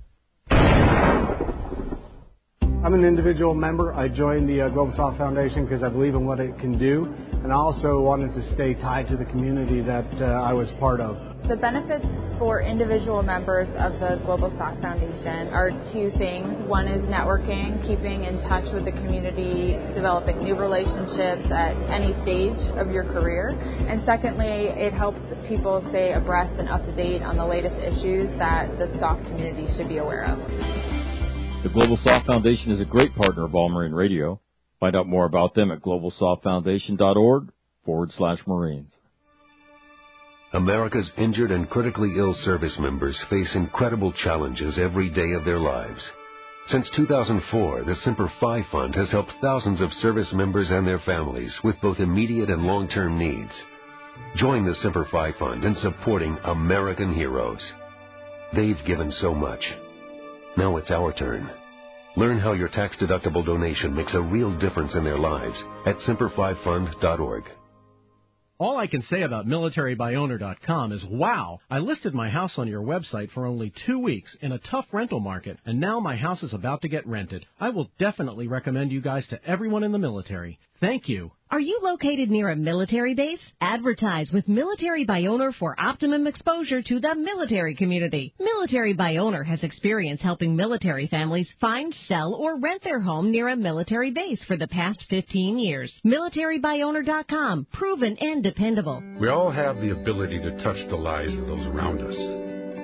S5: I'm an individual member. I joined the uh, Global Soft Foundation because I believe in what it can do, and I also wanted to stay tied to the community that uh, I was part of.
S6: The benefits for individual members of the Global Soft Foundation are two things. One is networking, keeping in touch with the community, developing new relationships at any stage of your career. And secondly, it helps people stay abreast and up to date on the latest issues that the soft community should be aware of.
S1: The Global Soft Foundation is a great partner of All Marine Radio. Find out more about them at global soft foundation dot org forward slash Marines.
S7: America's injured and critically ill service members face incredible challenges every day of their lives. Since two thousand four, the Semper Fi Fund has helped thousands of service members and their families with both immediate and long-term needs. Join the Semper Fi Fund in supporting American heroes. They've given so much. Now it's our turn. Learn how your tax-deductible donation makes a real difference in their lives at semper fi fund dot org.
S8: All I can say about military by owner dot com is, wow, I listed my house on your website for only two weeks in a tough rental market, and now my house is about to get rented. I will definitely recommend you guys to everyone in the military. Thank you.
S9: Are you located near a military base? Advertise with Military by Owner for optimum exposure to the military community. Military by Owner has experience helping military families find, sell, or rent their home near a military base for the past fifteen years. military by owner dot com. Proven and dependable.
S10: We all have the ability to touch the lives of those around us.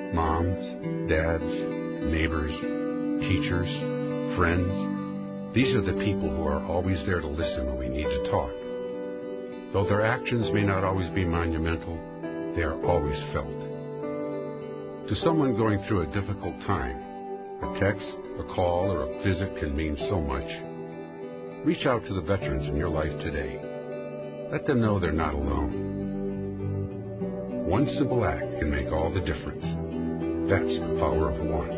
S10: moms, dads, neighbors, teachers, friends. These are the people who are always there to listen when we need to talk. Though their actions may not always be monumental, they are always felt. To someone going through a difficult time, a text, a call, or a visit can mean so much. Reach out to the veterans in your life today. Let them know they're not alone. One simple act can make all the difference. That's the power of one.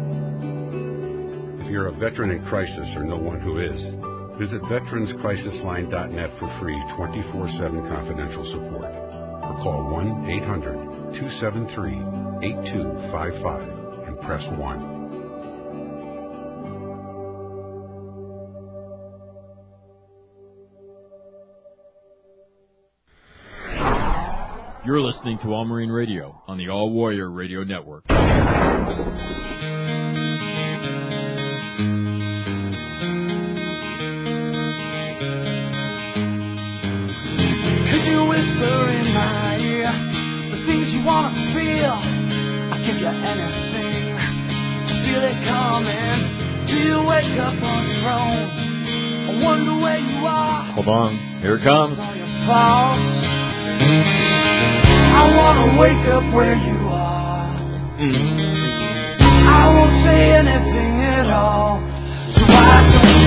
S10: If you're a veteran in crisis or know one who is, visit veterans crisis line dot net for free twenty-four seven confidential support. Or call one eight hundred two seven three eight two five five and press one.
S1: You're listening to All Marine Radio on the All Warrior Radio Network.
S11: Could you whisper in my ear the things you want to feel? I'll give you anything to feel it coming. Do you wake up on your own? I wonder where you are.
S1: Hold on. Here it comes.
S11: I wanna wake up where you are. Mm. I won't say anything at all, so I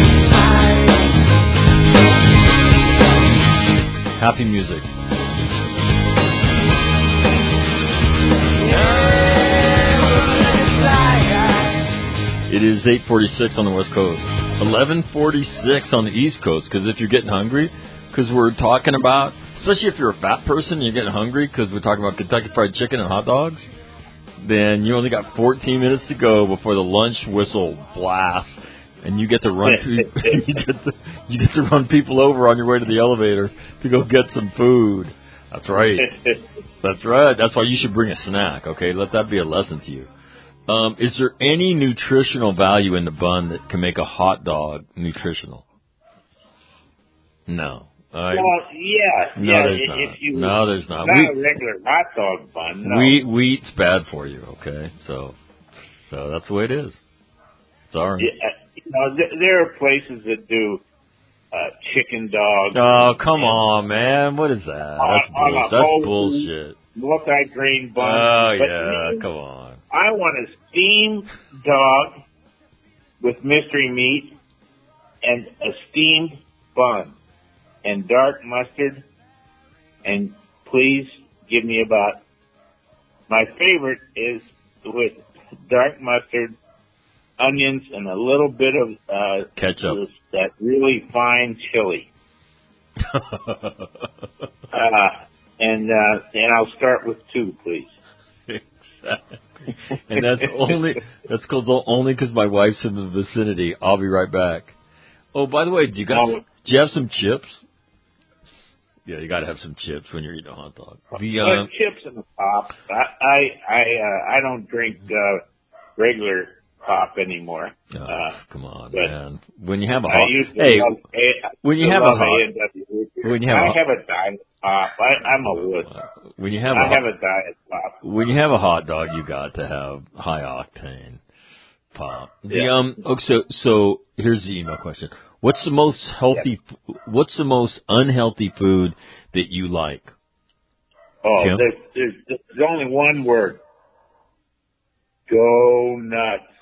S11: don't decide.
S1: Happy music. It is eight forty-six on the West Coast, eleven forty-six on the East Coast, because if you're getting hungry, because we're talking about, especially if you're a fat person and you're getting hungry because we're talking about Kentucky Fried Chicken and hot dogs, then you only got fourteen minutes to go before the lunch whistle blasts, and you get to run people, you get to you get to run people over on your way to the elevator to go get some food. That's right. That's right. That's why you should bring a snack. Okay, let that be a lesson to you. Um, is there any nutritional value in the bun that can make a hot dog nutritional? No. Uh,
S3: well, yeah,
S1: no,
S3: yeah.
S1: There's
S3: If
S1: not.
S3: you,
S1: no, there's not.
S3: Not
S1: we,
S3: a regular hot dog bun. No.
S1: Wheat, wheat's bad for you. Okay, so, so that's the way it is. Sorry.
S3: Yeah, you know, th- there are places that do uh, chicken dogs.
S1: Oh, come on, man! What is that? That's,
S3: on,
S1: bull-
S3: on
S1: that's bullshit.
S3: Multi-grain bun.
S1: Oh
S3: but
S1: yeah,
S3: me,
S1: come on.
S3: I want a steamed dog with mystery meat and a steamed bun. And dark mustard, and please give me about, my favorite is with dark mustard, onions, and a little bit of uh,
S1: ketchup.
S3: That really fine chili. uh, and uh, and I'll start with two, please.
S1: Exactly. And that's only that's called only because my wife's in the vicinity. I'll be right back. Oh, by the way, do you guys oh. do you have some chips? Yeah, you got to have some chips when you're eating a hot dog. The
S3: uh, chips and the pop. I I I, uh, I don't drink uh, regular pop anymore.
S1: Oh,
S3: uh,
S1: come on, man! When you have a hot,
S3: I used to
S1: hey,
S3: love, I,
S1: when you have a hot, when you have
S3: I
S1: a,
S3: have a diet pop. I, I'm a wuss.
S1: When you have
S3: I
S1: a,
S3: have a diet pop.
S1: When you have a hot dog, you got to have high octane pop.
S3: Yeah.
S1: The, um. Okay, so so here's the email question. What's the most healthy? Yeah. What's the most unhealthy food that you like?
S3: Oh, there's, there's, there's only one word. Go nuts.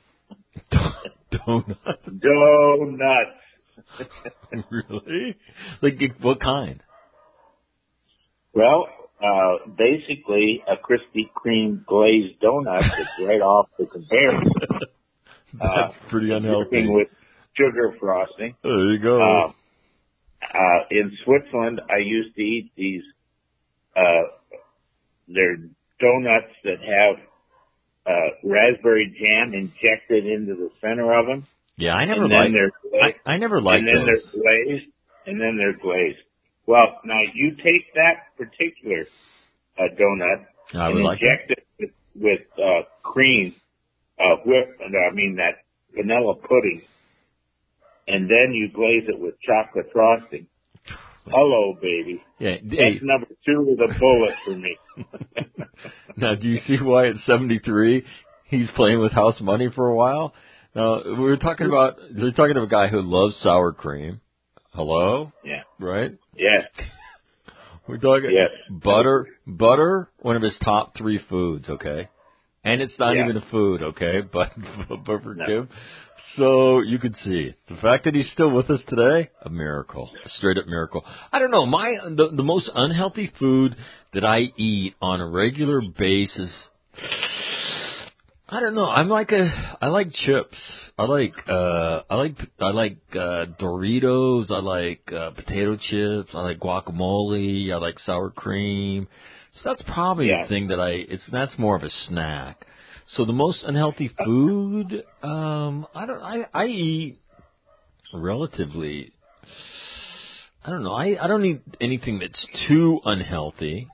S1: Donuts.
S3: Donuts.
S1: Really? Like what kind?
S3: Well, uh, basically a Krispy Kreme glazed donut that's right off the conveyor.
S1: That's uh, pretty unhealthy.
S3: With sugar frosting.
S1: Oh, there you go.
S3: Uh, uh, in Switzerland, I used to eat these. Uh, they're donuts that have uh, raspberry jam injected into the center of them.
S1: Yeah, I never
S3: and
S1: liked.
S3: Then
S1: I, I never liked
S3: And then
S1: those.
S3: they're glazed, and then they're glazed. Well, now you take that particular uh, donut
S1: I
S3: and
S1: would like
S3: inject
S1: that.
S3: it with, with uh, cream, uh, whip. I mean that vanilla pudding. And then you glaze it with chocolate frosting. Hello, baby.
S1: Yeah,
S3: that's hey. number two of the bullet for me.
S1: Now, do you see why at seventy-three he's playing with house money for a while? Now, we were talking about, we're talking to a guy who loves sour cream. Hello?
S3: Yeah.
S1: Right?
S3: Yes.
S1: We're talking
S3: yes.
S1: butter, butter, one of his top three foods, okay? And it's not
S3: yeah.
S1: even a food, okay? But, but for
S3: no.
S1: Kim. So you could see the fact that he's still with us today, a miracle, a straight up miracle. I don't know, my the, the most unhealthy food that I eat on a regular basis. I don't know. I'm like a I like chips. I like uh I like I like uh Doritos, I like uh potato chips, I like guacamole, I like sour cream. So that's probably
S3: yeah.
S1: the thing that I it's that's more of a snack. So the most unhealthy food, um I don't I I eat relatively I don't know. I I don't eat anything that's too unhealthy.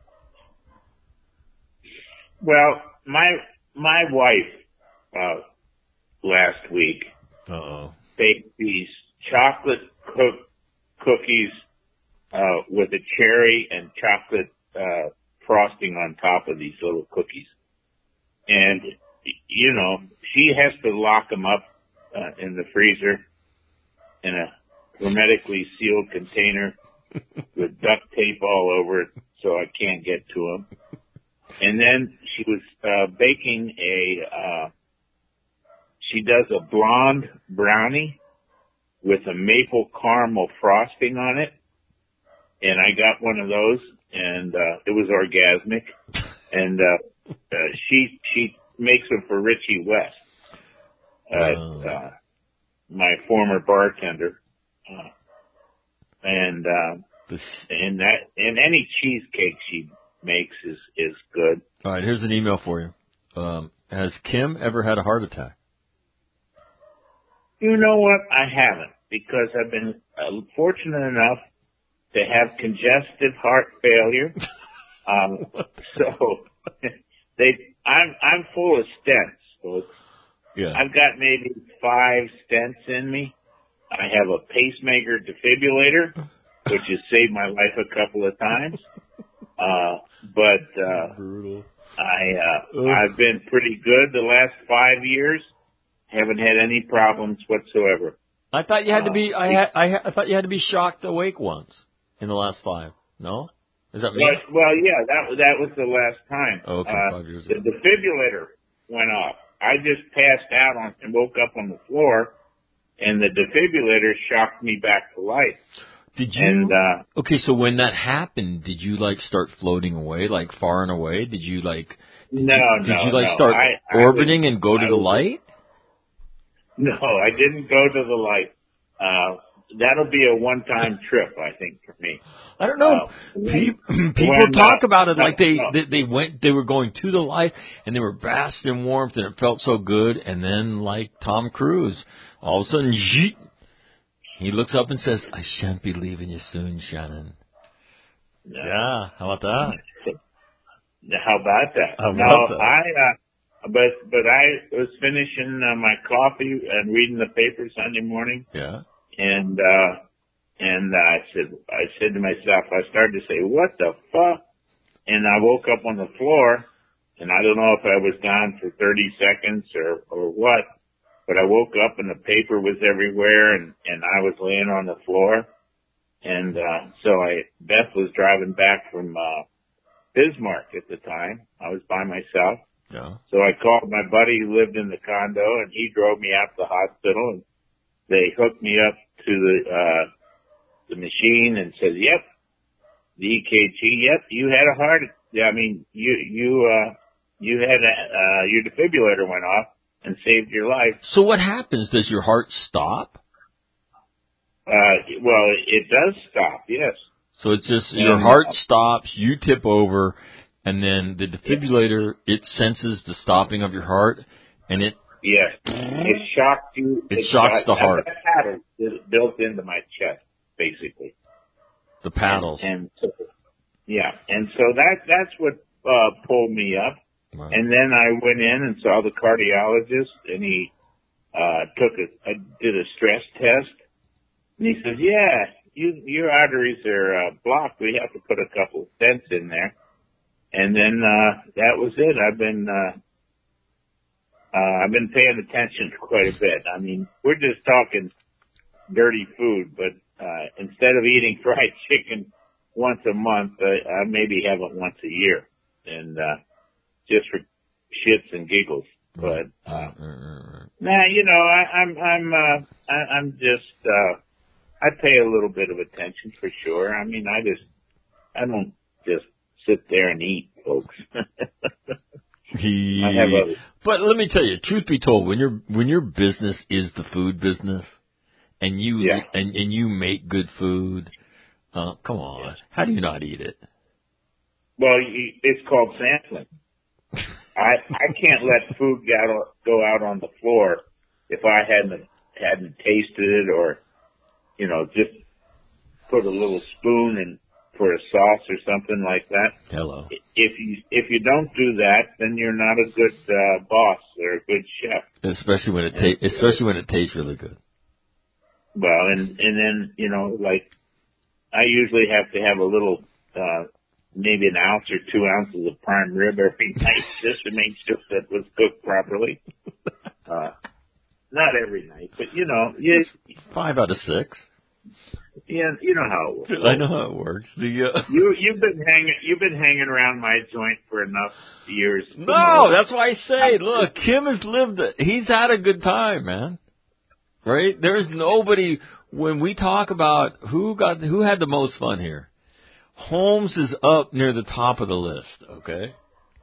S3: Well, my My wife, uh, last week,
S1: Uh-oh.
S3: baked these chocolate cook cookies, uh, with a cherry and chocolate, uh, frosting on top of these little cookies. And, you know, she has to lock them up, uh, in the freezer in a hermetically sealed container with duct tape all over it so I can't get to them. And then she was uh, baking a, uh, she does a blonde brownie with a maple caramel frosting on it. And I got one of those, and uh, it was orgasmic. And uh, uh, she she makes them for Richie West, uh,
S1: oh.
S3: uh, my former bartender. Uh, and uh, and that and any cheesecake she makes is is good.
S1: All right, here's an email for you. Um, has Kim ever had a heart attack?
S3: You know what? I haven't, because I've been uh, fortunate enough to have congestive heart failure. Um, so they, I'm I'm full of stents. So it's,
S1: yeah.
S3: I've got maybe five stents in me. I have a pacemaker defibrillator, which has saved my life a couple of times. Uh, but, uh,
S1: brutal.
S3: I, uh, I've been pretty good the last five years. Haven't had any problems whatsoever.
S1: I thought you had
S3: uh,
S1: to be, I had, I, ha- I thought you had to be shocked awake once in the last five. No? Is that me?
S3: Well, well yeah, that, that was the last time.
S1: Oh, okay,
S3: uh,
S1: five years ago.
S3: The defibrillator went off. I just passed out on and woke up on the floor, and the defibrillator shocked me back to life.
S1: Did you?
S3: And, uh,
S1: okay, so when that happened, did you like start floating away, like far and away? Did you like? Did
S3: no,
S1: you,
S3: no,
S1: Did you like
S3: no.
S1: start
S3: I,
S1: orbiting
S3: I was,
S1: and go to
S3: I
S1: the
S3: was,
S1: light?
S3: No, I didn't go to the light. Uh, that'll be a one-time trip, I think, for me.
S1: I don't know.
S3: Uh,
S1: Pe-
S3: when,
S1: people
S3: when,
S1: talk
S3: uh,
S1: about it
S3: no,
S1: like they,
S3: no.
S1: they they went, they were going to the light and they were bathed in warmth and it felt so good. And then, like Tom Cruise, all of a sudden, yeet, he looks up and says, "I shan't be leaving you soon, Shannon."
S3: No.
S1: Yeah, how about that?
S3: How about that?
S1: How about
S3: no,
S1: that?
S3: I, uh, but, but I was finishing uh, my coffee and reading the paper Sunday morning.
S1: Yeah.
S3: And, uh, and uh, I said, I said to myself, I started to say, what the fuck? And I woke up on the floor, and I don't know if I was gone for thirty seconds or, or what, but I woke up and the paper was everywhere, and, and I was laying on the floor. And, uh, so I, Beth was driving back from, uh, Bismarck at the time. I was by myself.
S1: Yeah.
S3: So I called my buddy who lived in the condo, and he drove me out to the hospital, and they hooked me up to the, uh, the machine and said, yep, the E K G, yep, you had a heart, I mean, you, you, uh, you had a, uh, your defibrillator went off and saved your life.
S1: So what happens? Does your heart stop?
S3: Uh, well, it does stop, yes.
S1: So it's just
S3: And,
S1: your heart
S3: uh,
S1: stops, you tip over, and then the defibrillator, it senses the stopping of your heart, and it...
S3: Yes. It shocked you.
S1: It shocks the heart.
S3: The paddle is built into my chest, basically.
S1: The paddles.
S3: And, and so, yeah. And so that, that's what, uh, pulled me up.
S1: Wow.
S3: And then I went in and saw the cardiologist, and he, uh, took a, a did a stress test. And he says, yeah, you, your arteries are, uh, blocked. We have to put a couple of stents in there. and then uh, that was it. I've been uh, uh, I've been paying attention quite a bit. I mean, we're just talking dirty food, but uh, instead of eating fried chicken once a month, uh, I maybe have it once a year, and uh, just for shits and giggles. But uh, nah, you know, I, I'm I'm uh, I, I'm just uh, I pay a little bit of attention for sure. I mean, I just I don't just sit there and eat, folks.
S1: he,
S3: I have a,
S1: but let me tell you, truth be told, when your when your business is the food business, and you
S3: yeah.
S1: and and you make good food, uh, come on, yeah. How do you not eat it?
S3: Well, it's called sampling. I I can't let food go out, go out on the floor if I hadn't hadn't tasted it, or you know, just put a little spoon in for a sauce or something like that.
S1: Hello.
S3: If you if you don't do that, then you're not a good uh, boss or a good chef.
S1: Especially when it ta- especially when it tastes really good.
S3: Well, and and then you know, like I usually have to have a little. Uh, maybe an ounce or two ounces of prime rib every night just to make sure that it was cooked properly. Uh, not every night, but you know, you,
S1: five out of six.
S3: Yeah, you know how it works.
S1: I know how it works. The uh...
S3: you you've been hanging you've been hanging around my joint for enough years.
S1: No, that's why I say, look, Kim has lived it. He's had a good time, man. Right? There's nobody when we talk about who got who had the most fun here. Holmes is up near the top of the list, okay?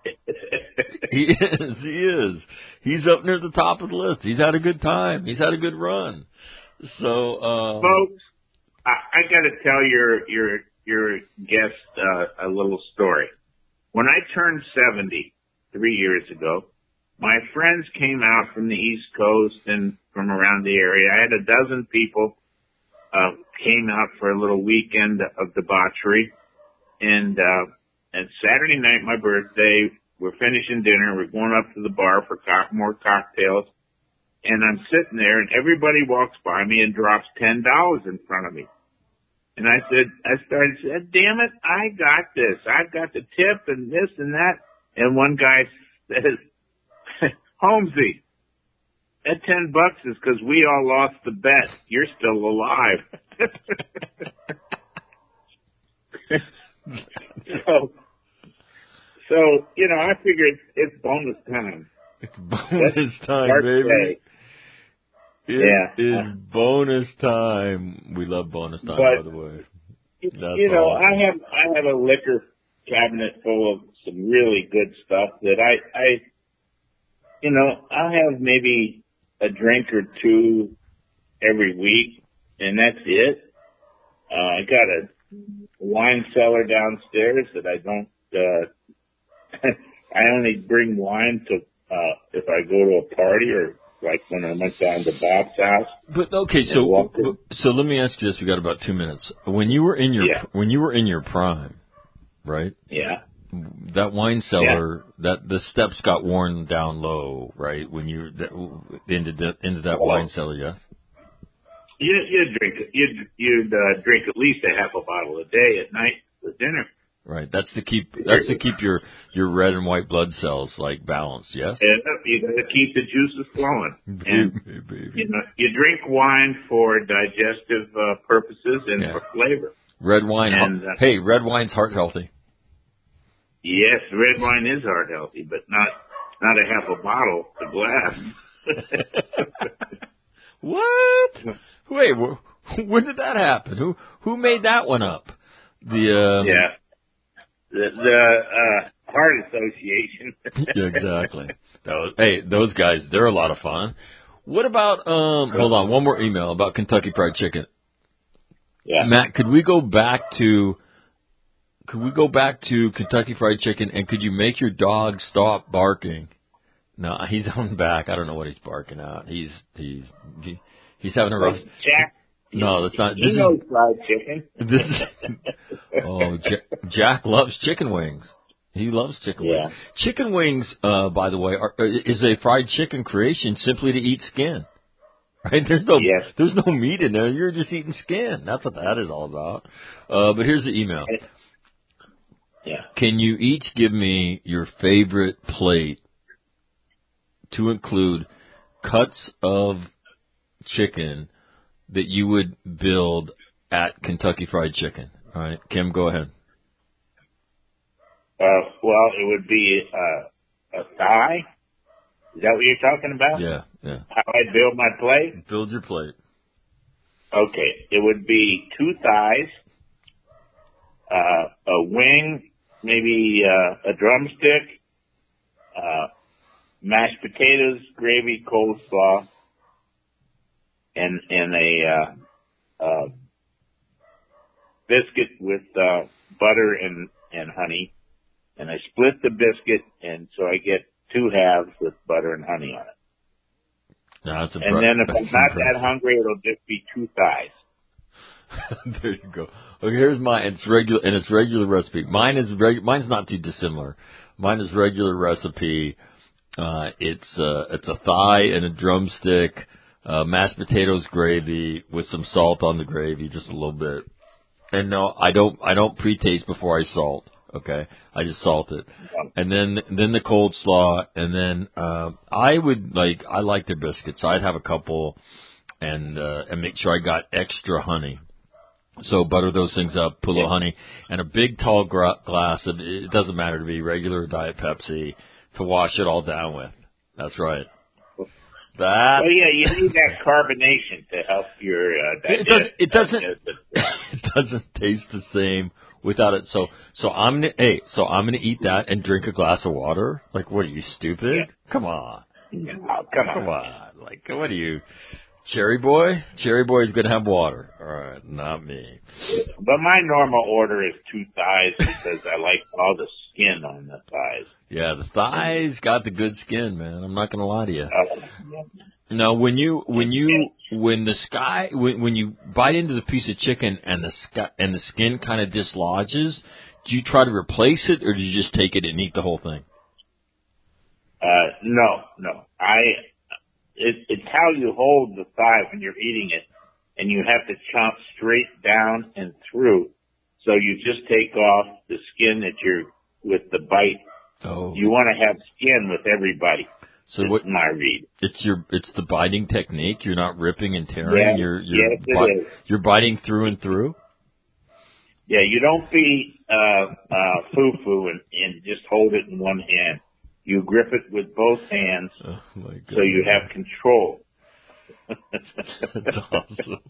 S1: He is, he is. He's up near the top of the list. He's had a good time. He's had a good run. So, um,
S3: folks, I, I got to tell your your your guest uh, a little story. When I turned seventy three years ago, my friends came out from the East Coast and from around the area. I had a dozen people uh, came out for a little weekend of debauchery. And, uh, and Saturday night, my birthday, we're finishing dinner. We're going up to the bar for co- more cocktails. And I'm sitting there and everybody walks by me and drops ten dollars in front of me. And I said, I started saying, damn it, I got this. I've got the tip and this and that. And one guy says, Holmesy, that ten bucks is because we all lost the bet. You're still alive. So, so you know, I figured it's bonus time.
S1: It's bonus
S3: That's
S1: time, baby.
S3: Day.
S1: It
S3: yeah.
S1: is bonus time. We love bonus time,
S3: but,
S1: by the way.
S3: That's
S1: awesome.
S3: you know, I have I have a liquor cabinet full of some really good stuff that I, I you know, I'll have maybe a drink or two every week, and that's it. Uh, I got a wine cellar downstairs that I don't, uh, I only bring wine to, uh, if I go to a party or like when I went down to Bob's house.
S1: But okay, so, so let me ask you this. We got about two minutes. When you were in your,
S3: yeah.
S1: when you were in your prime, right?
S3: Yeah.
S1: That wine cellar, yeah. that the steps got worn down low, right? When you, that, into, the, into that oh. wine cellar, yes?
S3: You, you'd drink, you'd, you'd uh, drink at least a half a bottle a day at night for dinner.
S1: Right. That's to keep, that's to keep your, your red and white blood cells like balanced. Yes.
S3: And you got to keep the juices flowing. And
S1: baby.
S3: you know, you drink wine for digestive uh, purposes and yeah. for flavor.
S1: Red wine.
S3: And, uh,
S1: hey, red wine's heart healthy.
S3: Yes, red wine is heart healthy, but not not a half a bottle, a glass.
S1: What? Wait, when did that happen? Who who made that one up? The uh,
S3: yeah, the the uh, Heart Association.
S1: Yeah, exactly. Those, hey, those guys, they're a lot of fun. What about um? Hold on, one more email about Kentucky Fried Chicken.
S3: Yeah,
S1: Matt, could we go back to? Could we go back to Kentucky Fried Chicken, and could you make your dog stop barking? No, he's on back. I don't know what he's barking at. He's he's he, he's having a rough.
S3: Jack.
S1: No, that's not.
S3: He
S1: This
S3: knows
S1: is,
S3: fried chicken.
S1: This is. Oh, Jack, Jack loves chicken wings. He loves chicken
S3: yeah.
S1: wings. Chicken wings, uh, by the way, are, is a fried chicken creation simply to eat skin. Right? There's no
S3: yes.
S1: there's no meat in there. You're just eating skin. That's what that is all about. Uh, but here's the email.
S3: Yeah.
S1: Can you each give me your favorite plate to include cuts of chicken that you would build at Kentucky Fried Chicken? All right, Kim, go ahead.
S3: Uh, well, it would be uh, a thigh. Is that what you're talking about?
S1: Yeah, yeah.
S3: How I build my plate?
S1: Build your plate.
S3: Okay, it would be two thighs, uh, a wing, maybe uh, a drumstick, uh, mashed potatoes, gravy, coleslaw, and and a uh, uh, biscuit with uh, butter and and honey. And I split the biscuit, and so I get two halves with butter and honey on it.
S1: No, that's
S3: and
S1: impre-
S3: then if
S1: that's
S3: I'm not
S1: impressive.
S3: that hungry, it'll just be two thighs.
S1: There you go. Okay, here's mine. It's regular, and it's regular recipe. Mine is reg- mine's not too dissimilar. Mine is regular recipe. Uh, it's uh, it's a thigh and a drumstick, uh, mashed potatoes, gravy with some salt on the gravy, just a little bit. And no, I don't I don't pre-taste before I salt. Okay, I just salt it, and then then the cold slaw, and then uh, I would like I like the biscuits. I'd have a couple, and uh, and make sure I got extra honey. So butter those things up, put a little honey, and a big tall gra- glass of, it doesn't matter to me, regular Diet Pepsi, to wash it all down with. That's right. That.
S3: Well, yeah, you need that carbonation to help your uh, digest.
S1: It doesn't. It doesn't. It doesn't taste the same without it. So, so I'm gonna. Hey, so I'm gonna eat that and drink a glass of water. Like, what are you, stupid?
S3: Yeah.
S1: Come on.
S3: Yeah, oh, come on.
S1: Come on. Like, what are you, Cherry Boy? Cherry Boy's gonna have water. All right, not me.
S3: But my normal order is two thighs because I like all the skin on the thighs.
S1: Yeah, the thighs got the good skin, man. I'm not gonna lie to you.
S3: Uh,
S1: No, when you when you when the sky when when you bite into the piece of chicken and the sky, and the skin kind of dislodges, do you try to replace it or do you just take it and eat the whole thing?
S3: Uh, no, no. I it, it's how you hold the thigh when you're eating it, and you have to chomp straight down and through. So you just take off the skin that you're with the bite.
S1: Oh,
S3: you want to have skin with every bite.
S1: So
S3: That's
S1: what?
S3: My read.
S1: It's your it's the biting technique. You're not ripping and tearing.
S3: Yeah,
S1: you're you're
S3: yes, it
S1: bi-
S3: is.
S1: You're biting through and through.
S3: Yeah, you don't be uh, uh, foo-foo and, and just hold it in one hand. You grip it with both hands,
S1: oh my God.
S3: so you have control.
S1: That's awesome.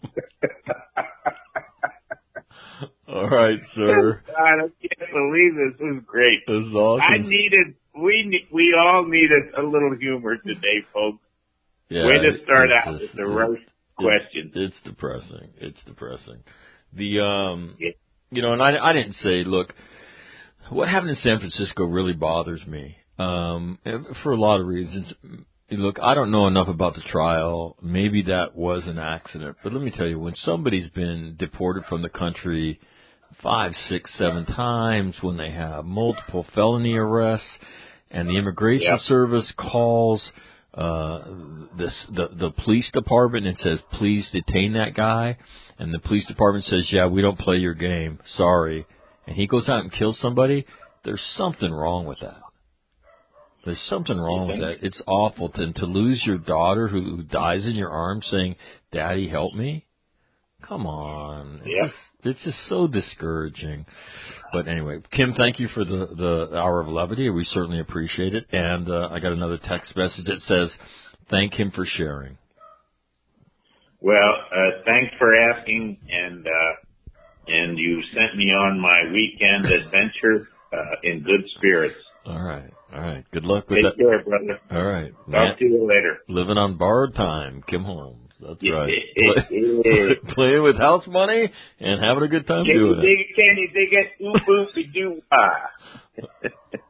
S1: All right, sir.
S3: God, I can't believe this. This is great.
S1: This is awesome.
S3: I needed, we ne- we all needed a little humor today, folks.
S1: Yeah,
S3: Way to start
S1: it's
S3: out
S1: just,
S3: with the roast
S1: it,
S3: questions.
S1: It's depressing. It's depressing. The um,
S3: Yeah.
S1: you know, and I I didn't say, look, what happened in San Francisco really bothers me. Um, for a lot of reasons. Look, I don't know enough about the trial. Maybe that was an accident. But let me tell you, when somebody's been deported from the country five, six, seven times, when they have multiple felony arrests, and the Immigration
S3: Yep.
S1: Service calls uh, this, the, the police department and says, please detain that guy, and the police department says, yeah, we don't play your game, sorry, and he goes out and kills somebody, there's something wrong with that. There's something wrong with that. It's awful to to lose your daughter who, who dies in your arms saying, Daddy, help me. Come on. It's,
S3: Yeah.
S1: just, it's just so discouraging. But anyway, Kim, thank you for the, the hour of levity. We certainly appreciate it. And uh, I got another text message that says, thank him for sharing.
S3: Well, uh, thanks for asking, and uh, and you sent me on my weekend adventure uh, in good spirits.
S1: All right. All right. Good luck with
S3: Take
S1: that.
S3: care, brother.
S1: All right.
S3: Talk
S1: Man,
S3: to you later.
S1: living on borrowed time. Kim Holmes. That's
S3: Yeah.
S1: right. Play, playing with house money and having a good time
S3: Can
S1: doing
S3: you dig it? Can you dig it? Ooh, boopy doo ah.